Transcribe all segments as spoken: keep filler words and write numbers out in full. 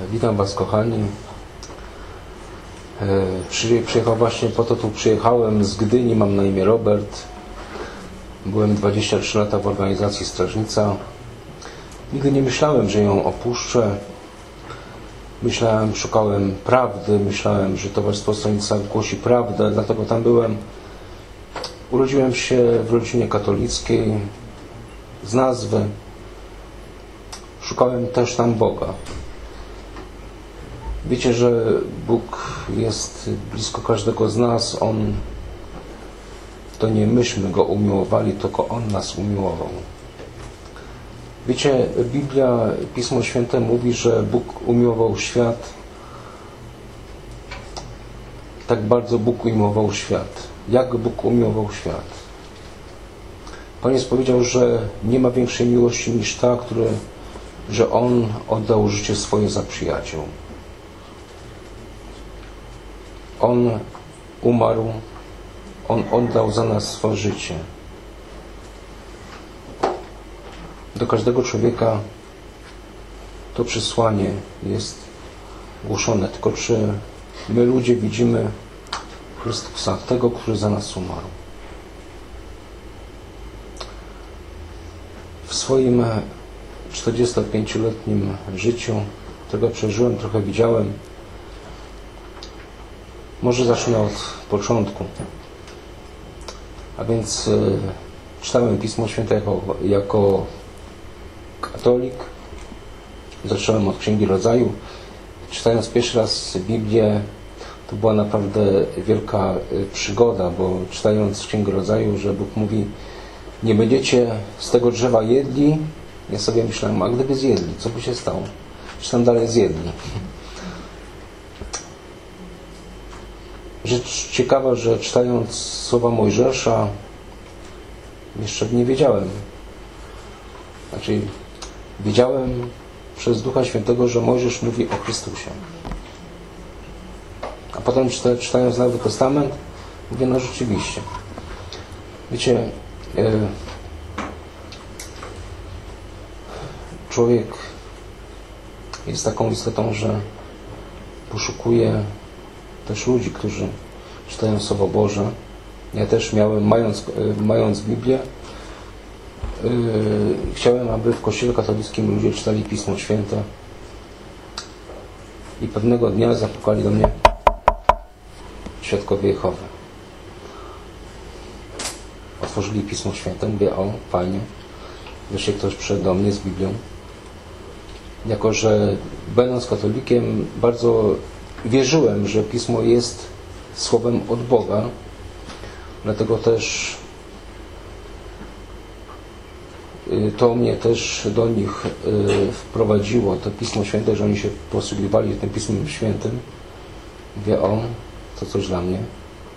Witam Was, kochani. Przyjechałem właśnie po to, tu przyjechałem z Gdyni, mam na imię Robert. Byłem dwadzieścia trzy lata w organizacji Strażnica. Nigdy nie myślałem, że ją opuszczę. Myślałem, szukałem prawdy, myślałem, że Towarzystwo Strażnica głosi prawdę, dlatego tam byłem. Urodziłem się w rodzinie katolickiej, z nazwy. Szukałem też tam Boga. Wiecie, że Bóg jest blisko każdego z nas. On, to nie myśmy Go umiłowali, tylko On nas umiłował. Wiecie, Biblia, Pismo Święte mówi, że Bóg umiłował świat. Tak bardzo Bóg umiłował świat. Jak Bóg umiłował świat? Pan Jezus powiedział, że nie ma większej miłości niż ta, który, że On oddał życie swoje za przyjaciół. On umarł, On oddał za nas swoje życie. Do każdego człowieka to przesłanie jest głoszone. Tylko czy my, ludzie, widzimy Chrystusa, tego, który za nas umarł? W swoim czterdziestopięcioletnim życiu, tego przeżyłem, trochę widziałem. Może zacznę od początku. A więc y, czytałem Pismo Święte jako, jako katolik. Zacząłem od Księgi Rodzaju. Czytając pierwszy raz Biblię, to była naprawdę wielka przygoda, bo czytając Księgę Rodzaju, że Bóg mówi: nie będziecie z tego drzewa jedli. Ja sobie myślałem, a gdyby zjedli, co by się stało? Czy tam dalej zjedli? Rzecz ciekawa, że czytając słowa Mojżesza, jeszcze nie wiedziałem. Znaczy, wiedziałem przez Ducha Świętego, że Mojżesz mówi o Chrystusie. A potem czytając Nowy Testament, mówię, no rzeczywiście. Wiecie, człowiek jest taką istotą, że poszukuje też ludzi, którzy czytają Słowo Boże. Ja też miałem, mając, mając Biblię, yy, chciałem, aby w Kościele katolickim ludzie czytali Pismo Święte. I pewnego dnia zapukali do mnie świadkowie Jehowy. Otworzyli Pismo Święte. Mówię, o, fajnie. Wreszcie ktoś przyszedł do mnie z Biblią. Jako że będąc katolikiem, bardzo wierzyłem, że Pismo jest słowem od Boga. Dlatego też to mnie też do nich wprowadziło, to Pismo Święte, że oni się posługiwali tym Pismem Świętym. Mówię, o, to coś dla mnie.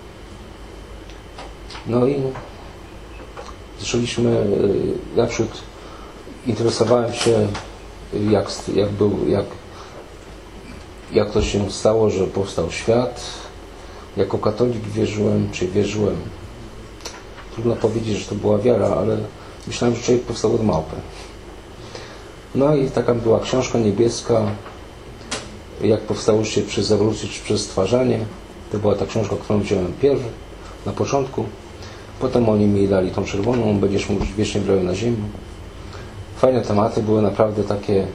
No i zaczęliśmy, naprzód interesowałem się, jak, jak był, jak jak to się stało, że powstał świat. Jako katolik wierzyłem, czy wierzyłem. Trudno powiedzieć, że to była wiara, ale myślałem, że człowiek powstał od małpy. No i taka była książka niebieska, jak powstało się przez ewolucję, czy przez stwarzanie. To była ta książka, którą wziąłem pierw, na początku. Potem oni mi dali tą czerwoną, będziesz mógł wiecznie brał na ziemi. Fajne tematy, były naprawdę takie,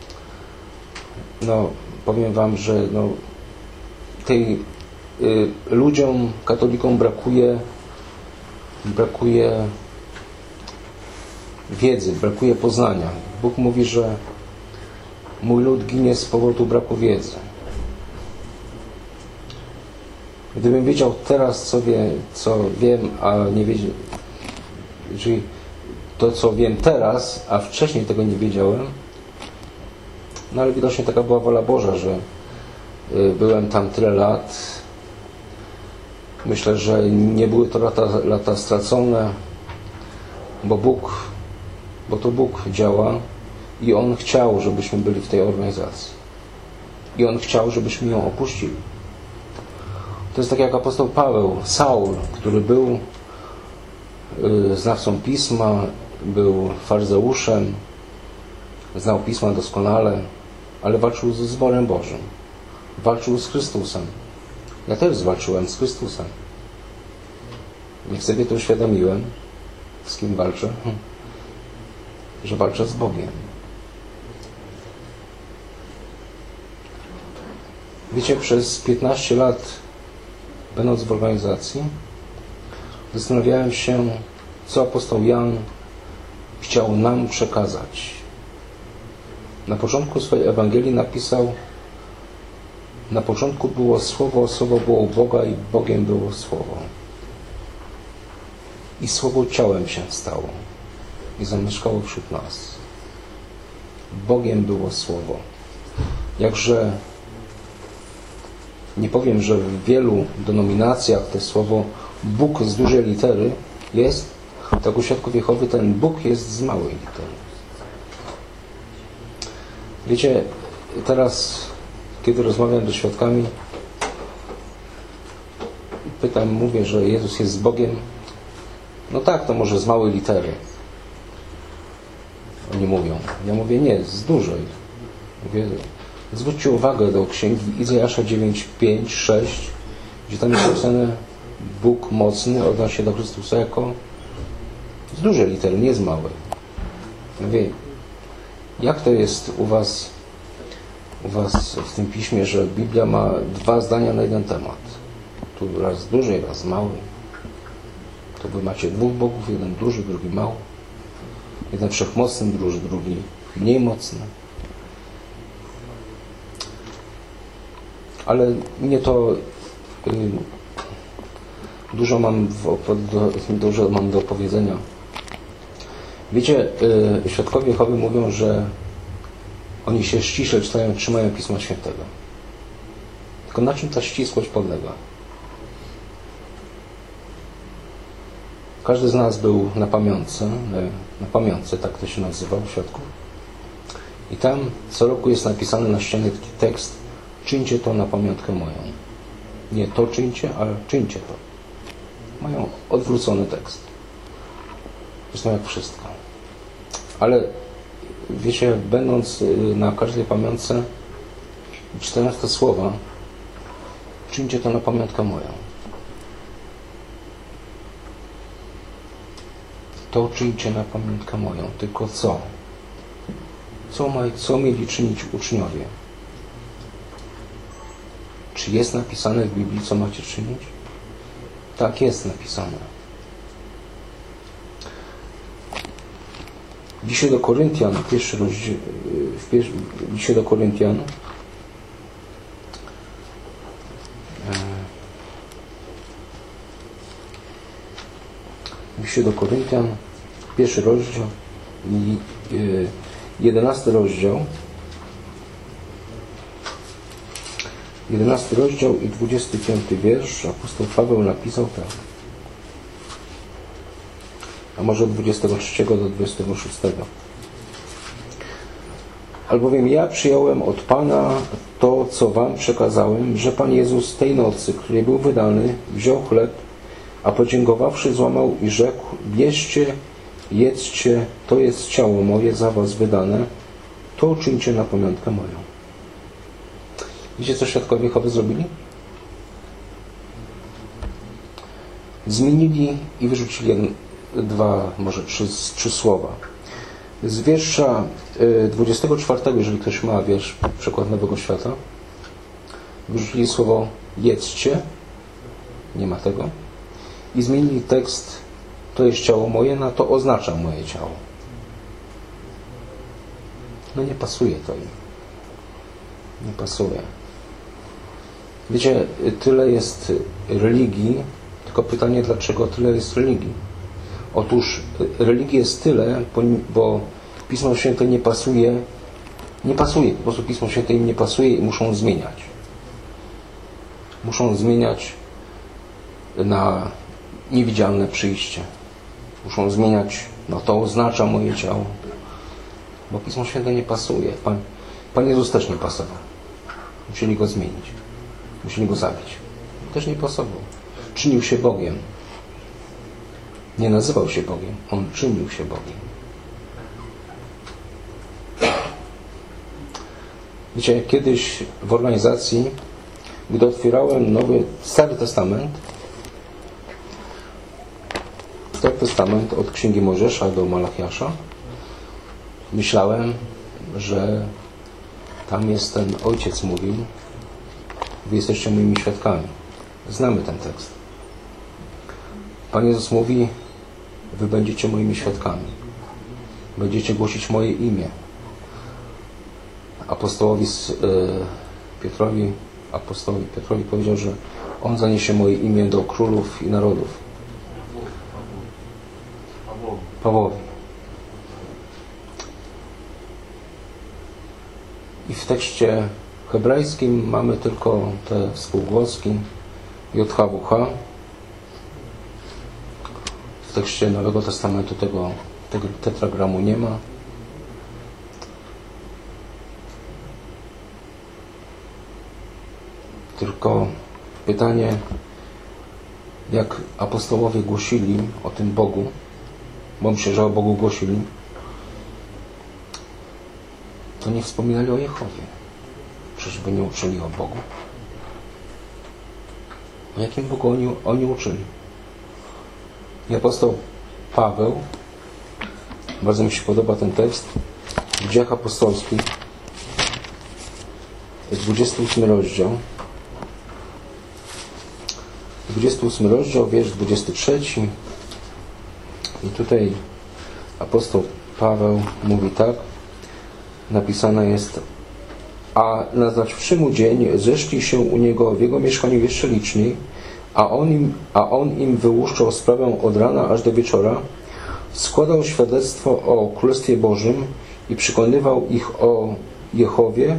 no, powiem Wam, że no, tej y, ludziom, katolikom brakuje brakuje wiedzy, brakuje poznania. Bóg mówi, że mój lud ginie z powodu braku wiedzy. Gdybym wiedział teraz, co, wie, co wiem, a nie wiedział, czyli to, co wiem teraz, a wcześniej tego nie wiedziałem, no ale widocznie taka była wola Boża, że byłem tam tyle lat. Myślę, że nie były to lata, lata stracone, bo Bóg, bo to Bóg działa i On chciał, żebyśmy byli w tej organizacji. I On chciał, żebyśmy ją opuścili. To jest tak jak apostoł Paweł, Saul, który był znawcą Pisma, był faryzeuszem, znał Pisma doskonale, ale walczył z zborem Bożym. Walczył z Chrystusem. Ja też zwalczyłem z Chrystusem. Jak sobie to uświadomiłem, z kim walczę, że walczę z Bogiem. Wiecie, przez piętnaście lat, będąc w organizacji, zastanawiałem się, co apostoł Jan chciał nam przekazać. Na początku swojej Ewangelii napisał: na początku było Słowo, Słowo było u Boga i Bogiem było Słowo. I Słowo ciałem się stało i zamieszkało wśród nas. Bogiem było Słowo. Jakże nie powiem, że w wielu denominacjach to słowo Bóg z dużej litery jest, tak u Świadków Jehowy ten Bóg jest z małej litery. Wiecie, teraz, kiedy rozmawiam ze świadkami, pytam, mówię, że Jezus jest z Bogiem. No tak, to może z małej litery. Oni mówią. Ja mówię, nie, z dużej. Mówię, zwróćcie uwagę do księgi Izajasza dziewięć, pięć, sześć, gdzie tam jest napisane Bóg mocny odnosi się do Chrystusa jako z dużej litery, nie z małej. Mówię, jak to jest u was, u was w tym piśmie, że Biblia ma dwa zdania na jeden temat? Tu raz z dużej, raz z małej. To wy macie dwóch bogów, jeden duży, drugi mały. Jeden wszechmocny, drugi, drugi mniej mocny. Ale mnie to y, dużo mam w, do, dużo mam do powiedzenia. Wiecie, y, Świadkowie Jehowy mówią, że oni się ściśle czytają, trzymają Pisma Świętego. Tylko na czym ta ścisłość polega? Każdy z nas był na pamiątce, na pamiątce, tak to się nazywa u świadków. I tam co roku jest napisany na ścianie taki tekst: czyńcie to na pamiątkę moją. Nie to czyńcie, ale czyńcie to. Mają odwrócony tekst. Zresztą jak wszystko. Ale wiecie, będąc na każdej pamiątce, czytając te słowa, czyńcie to na pamiątkę moją. To czyńcie na pamiątkę moją. Tylko co? Co, ma, co mieli czynić uczniowie? Czy jest napisane w Biblii, co macie czynić? Tak, jest napisane. Dzisiaj do Koryntian, pierwszy rozdział, w pier... dzisiaj do Koryntian, dzisiaj do Koryntian, pierwszy rozdział, jedenasty rozdział, jedenasty rozdział i dwudziesty piąty wiersz, apostoł Paweł napisał tak. A może od dwudziestego trzeciego do dwudziestego szóstego. Albowiem ja przyjąłem od Pana to, co wam przekazałem, że Pan Jezus tej nocy, której był wydany, wziął chleb, a podziękowawszy złamał i rzekł: bierzcie, jedzcie, to jest ciało moje za was wydane, to uczyńcie na pamiątkę moją. Wiecie, co Świadkowie Jehowy zrobili? Zmienili i wyrzucili jeden, dwa, może trzy, trzy słowa. Z wiersza dwudziestego czwartego, jeżeli ktoś ma wiersz Przekład Nowego Świata, wyrzucili słowo jedzcie, nie ma tego, i zmienili tekst to jest ciało moje, na to oznacza moje ciało. No nie pasuje to im. Nie pasuje. Wiecie, tyle jest religii, tylko pytanie, dlaczego tyle jest religii? Otóż religii jest tyle, bo Pismo Święte nie pasuje, nie pasuje, po prostu Pismo Święte im nie pasuje i muszą zmieniać. Muszą zmieniać na niewidzialne przyjście. Muszą zmieniać, no to oznacza moje ciało. Bo Pismo Święte nie pasuje. Pan, Pan Jezus też nie pasował. Musieli Go zmienić. Musieli Go zabić. Też nie pasował. Czynił się Bogiem. Nie nazywał się Bogiem. On czynił się Bogiem. Wiecie, kiedyś w organizacji, gdy otwierałem Nowy, Stary Testament, Stary Testament od Księgi Mojżesza do Malachiasza, myślałem, że tam jest ten ojciec mówił, wy jesteście moimi świadkami. Znamy ten tekst. Pan Jezus mówi, wy będziecie moimi świadkami. Będziecie głosić moje imię. Apostołowi Piotrowi, apostołowi Piotrowi powiedział, że on zaniesie moje imię do królów i narodów. Pawłowi. I w tekście hebrajskim mamy tylko te spółgłoski J H W H. W tekście Nowego Testamentu tego, tego tetragramu nie ma. Tylko pytanie, jak apostołowie głosili o tym Bogu, bo myślę, że o Bogu głosili, to nie wspominali o Jehowie. Przecież by nie uczyli o Bogu. O jakim Bogu oni, oni uczyli? I apostoł Paweł, bardzo mi się podoba ten tekst, w Dziejach Apostolskich, dwudziesty ósmy rozdział, dwudziesty ósmy rozdział, wiersz dwudziesty trzeci. I tutaj apostoł Paweł mówi tak, napisane jest: a naznaczywszy dzień, zeszli się u niego w jego mieszkaniu jeszcze liczniej, a on im, a on im wyłuszczał sprawę od rana aż do wieczora, składał świadectwo o Królestwie Bożym i przekonywał ich o Jehowie,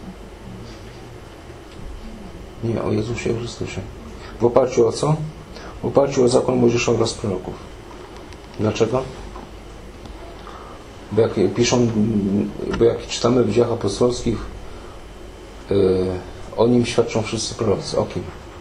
nie, o Jezusie Chrystusie. W oparciu o co? W oparciu o zakon Mojżesza oraz proroków. Dlaczego? Bo jak piszą, bo jak czytamy w Dziejach Apostolskich, yy, o nim świadczą wszyscy prorocy. O kim?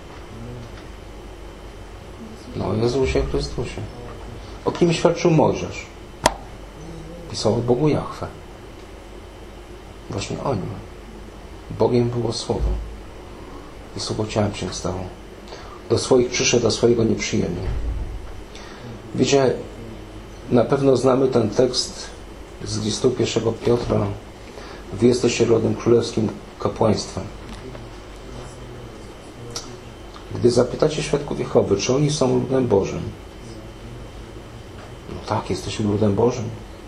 No, o Jezusie Chrystusie. O kim świadczył Mojżesz? Pisał o Bogu Jahwe. Właśnie o nim. Bogiem było Słowo. I Słowo ciałem się stało. Do swoich przyszedł, a swojego nie przyjęli. Wiecie, na pewno znamy ten tekst z listu pierwszego Piotra. Wy jesteście rodem królewskim, kapłaństwem. Gdy zapytacie świadków Jehowy, czy oni są ludem Bożym? No tak, jesteśmy ludem Bożym.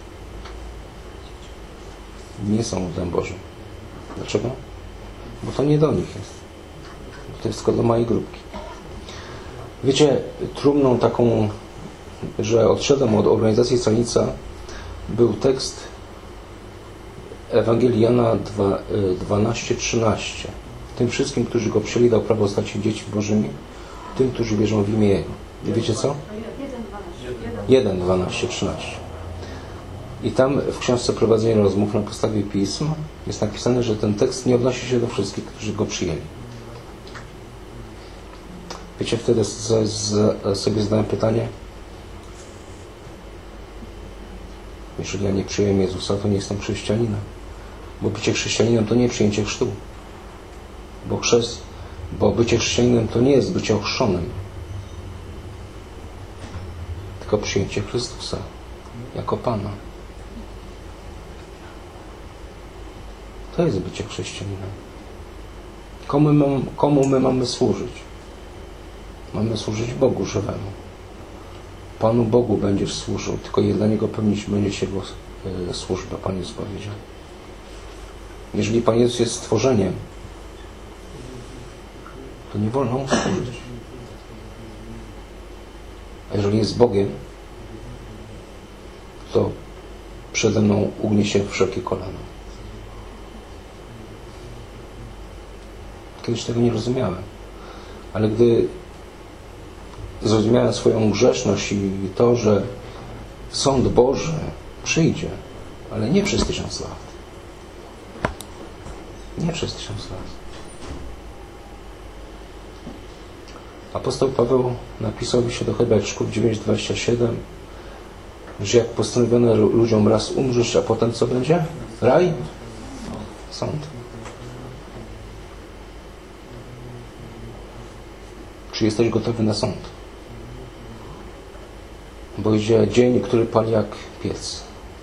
Nie są ludem Bożym. Dlaczego? Bo to nie do nich jest. Bo to jest tylko do małej grupki. Wiecie, trumną taką, że odszedłem od organizacji Stranica, był tekst Ewangelii Jana dwanaście trzynaście. Tym wszystkim, którzy go przyjęli, dał prawo stać się dziećmi Bożymi, tym, którzy wierzą w imię Jego. I wiecie co? jeden dwanaście trzynaście. I tam w książce Prowadzenie rozmów na podstawie pism jest napisane, że ten tekst nie odnosi się do wszystkich, którzy go przyjęli. Wiecie, wtedy sobie zadałem pytanie, jeżeli ja nie przyjąłem Jezusa, to nie jestem chrześcijaninem. Bo bycie chrześcijaninem to nie przyjęcie chrztu. Bo chrzest, bo bycie chrześcijaninem to nie jest bycie ochrzczonym. Tylko przyjęcie Chrystusa jako Pana. To jest bycie chrześcijaninem. Komu my, komu my mamy służyć? Mamy służyć Bogu żywemu. Panu Bogu będziesz służył, tylko dla Niego pełnić będzie się Jego e, służba, Pan Jezus powiedział. Jeżeli Pan Jezus jest stworzeniem, to nie wolno Mu służyć. A jeżeli jest Bogiem, to przede mną ugnie się wszelkie kolano. Kiedyś tego nie rozumiałem. Ale gdy zrozumiałem swoją grzeszność i to, że sąd Boży przyjdzie, ale nie przez tysiąc lat. Nie przez tysiąc lat. Apostoł Paweł napisał w liście do Hebrajczyków dziewięć dwadzieścia siedem, że jak postanowiono ludziom raz umrzeć, a potem co będzie? Raj? Sąd. Czy jesteś gotowy na sąd? Bo idzie dzień, który pali jak piec.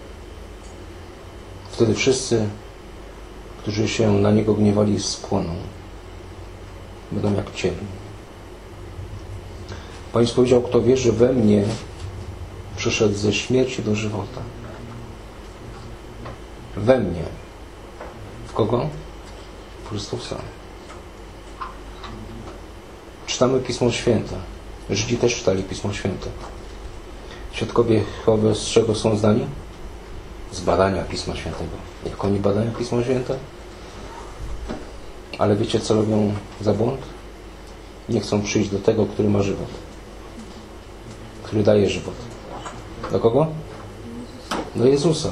Wtedy wszyscy, którzy się na Niego gniewali, spłoną. Będą jak cień. Pan Jezus powiedział, kto wierzy we mnie, przyszedł ze śmierci do żywota. We mnie. W kogo? W Chrystusa. Czytamy Pismo Święte. Żydzi też czytali Pismo Święte. Świadkowie Jehowy z czego są zdani? Z badania Pisma Świętego. Jak oni badają Pismo Święte? Ale wiecie, co robią za błąd? Nie chcą przyjść do tego, który ma żywot. Który daje żywot. Do kogo? Do Jezusa.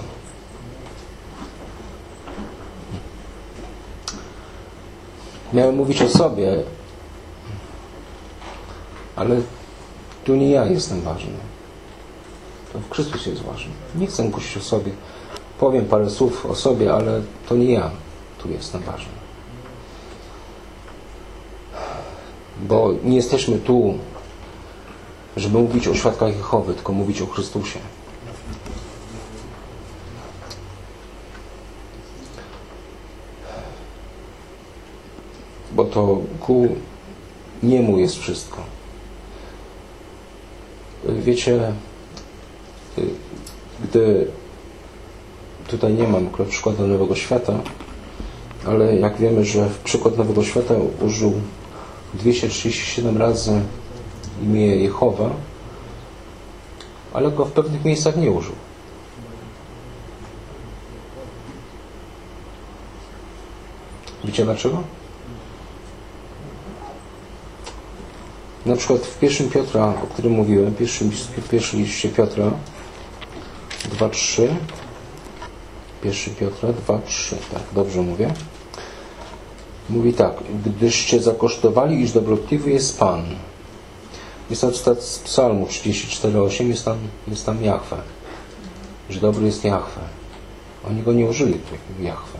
Miałem mówić o sobie, ale tu nie ja jestem ważny. To w Chrystus jest ważny. Nie chcę głosić o sobie. Powiem parę słów o sobie, ale to nie ja tu jestem ważny. Bo nie jesteśmy tu, żeby mówić o świadkach Jehowy, tylko mówić o Chrystusie. Bo to ku niemu jest wszystko. Wiecie, gdy tutaj nie mam akurat przykładu Nowego Świata, ale jak wiemy, że w przykład Nowego Świata użył dwieście trzydzieści siedem razy imię Jehowa, ale go w pewnych miejscach nie użył. Wiecie dlaczego? Na przykład w pierwszym Piotra, o którym mówiłem, pierwszym, pierwszym liście Piotra dwa trzy, pierwszy Piotra dwa trzy, tak, dobrze mówię. Mówi tak, gdyście zakosztowali, iż dobrotliwy jest Pan. Jest tam cytat z Psalmu trzydzieści cztery osiem, jest tam, jest tam Jahwe. Że dobry jest Jahwe. Oni go nie użyli, tak, Jahwe.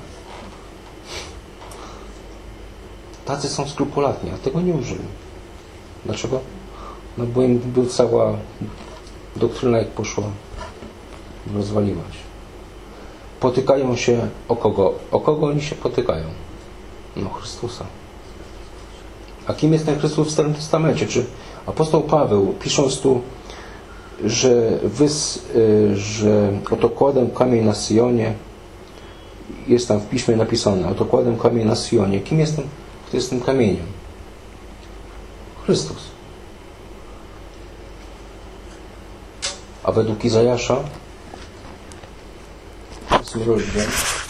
Tacy są skrupulatni, a tego nie użyli. Dlaczego? No bo im był cała doktryna, jak poszła, rozwaliła się. Potykają się o kogo? O kogo oni się potykają? No Chrystusa. A kim jest ten Chrystus w Starym Testamencie? Czy apostoł Paweł, pisząc tu, że, wys, że oto kładę kamień na Syjonie, jest tam w piśmie napisane, oto kładę kamień na Syjonie. Kim jest ten, kto jest tym kamieniem? Chrystus. A według Izajasza, ósmy rozdział,